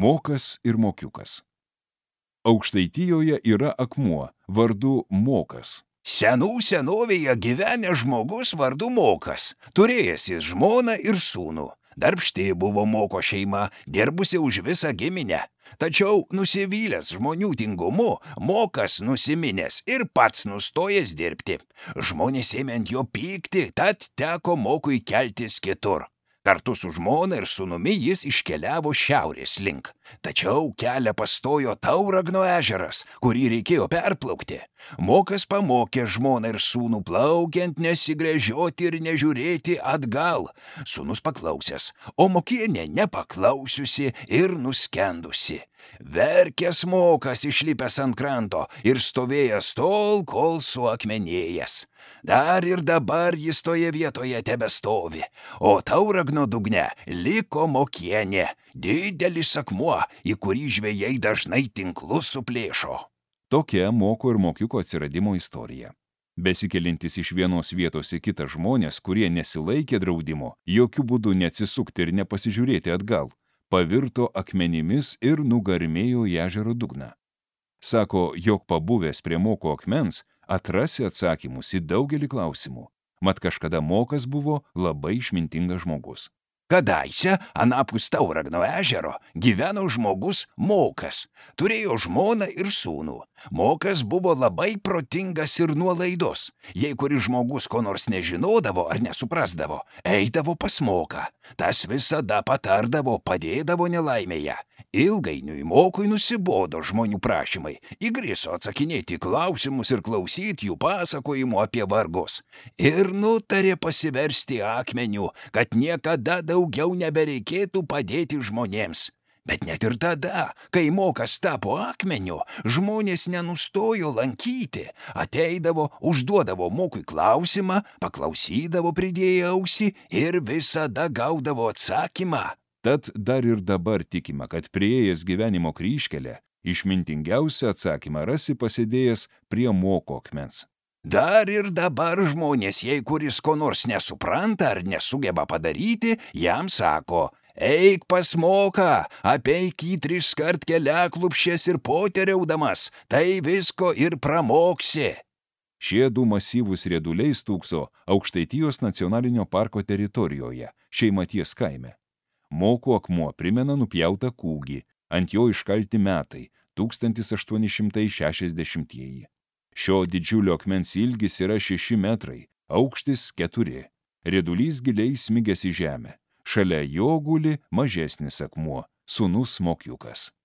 Mokas ir mokiukas. Aukštaitijoje yra akmuo vardu Mokas. Senų senovėje gyvenęs žmogus vardu Mokas, turėjęs jis žmoną ir sūnų. Darbšti buvo Moko šeima, dirbusi už visą giminę. Tačiau nusivylęs žmonių tingumu, Mokas nusiminęs ir pats nustojęs dirbti. Žmonės ėmė ant jo pykti, tad teko Mokui keltis kitur. Kartu su žmona ir sūnumi jis iškeliavo šiaurės link. Tačiau kelią pastojo Tauragno ežeras, kurį reikėjo perplaukti. Mokas pamokė žmoną ir sūnų plaukiant nesigręžioti ir nežiūrėti atgal. Sūnus paklausęs, o mokienė nepaklausiusi ir nuskendusi. Verkęs Mokas išlipęs ant kranto ir stovėjęs tol, kol suakmenėjęs. Dar ir dabar jis toje vietoje tebestovi, o Tauragno dugne liko mokienė, didelis akmuo, į kurį žvejai dažnai tinklus suplėšo. Tokia Moko ir mokiuko atsiradimo istorija. Besikelintis iš vienos vietos į kitą žmonės, kurie nesilaikė draudimo, jokių būdų neatsisukti ir nepasižiūrėti atgal, pavirto akmenimis ir nugarmėjo į ežero dugną. Sako, jog pabuvęs prie Moko akmens, atrasi atsakymus į daugelį klausimų. Mat kažkada Mokas buvo labai išmintingas žmogus. Kadaise anapus Tauragno ežero gyveno žmogus Mokas. Turėjo žmoną ir sūnų. Mokas buvo labai protingas ir nuolaidus. Jei kuris žmogus ko nors nežinodavo ar nesuprasdavo, eidavo pas Moką. Tas visada patardavo, padėdavo nelaimėje. Ilgainiui Mokui nusibodo žmonių prašymai. Įgriso atsakinėti klausimus ir klausyti jų pasakojimų apie vargus. Ir nutarė pasiversti akmeniu, kad niekada daugiau nebereikėtų padėti žmonėms. Bet net ir tada, kai Mokas tapo akmeniu, žmonės nenustojo lankyti. Ateidavo, užduodavo Mokui klausimą, paklausydavo pridėję ausį ir visada gaudavo atsakymą. Tad dar ir dabar tikima, kad prieėjęs gyvenimo kryžkelę, išmintingiausią atsakymą rasi pasėdėjęs prie Moko akmens. Dar ir dabar žmonės, jei kuris ko nors nesupranta ar nesugeba padaryti, jam sako: eik pas Moką, apeik jį 3 kart keliaklupsčias ir poteriaudamas, tai visko ir pramoksi. Šie 2 masyvūs rieduliai stūkso Aukštaitijos nacionalinio parko teritorijoje, Šeimaties kaime. Moko akmuo primena nupjautą kūgį, ant jo iškalti metai 1860-ieji. Šio didžiulio akmens ilgis yra 6 metrai, aukštis 4. Riedulys giliai smigęs į žemę. Šalia jo guli mažesnis akmuo, sūnus mokiukas.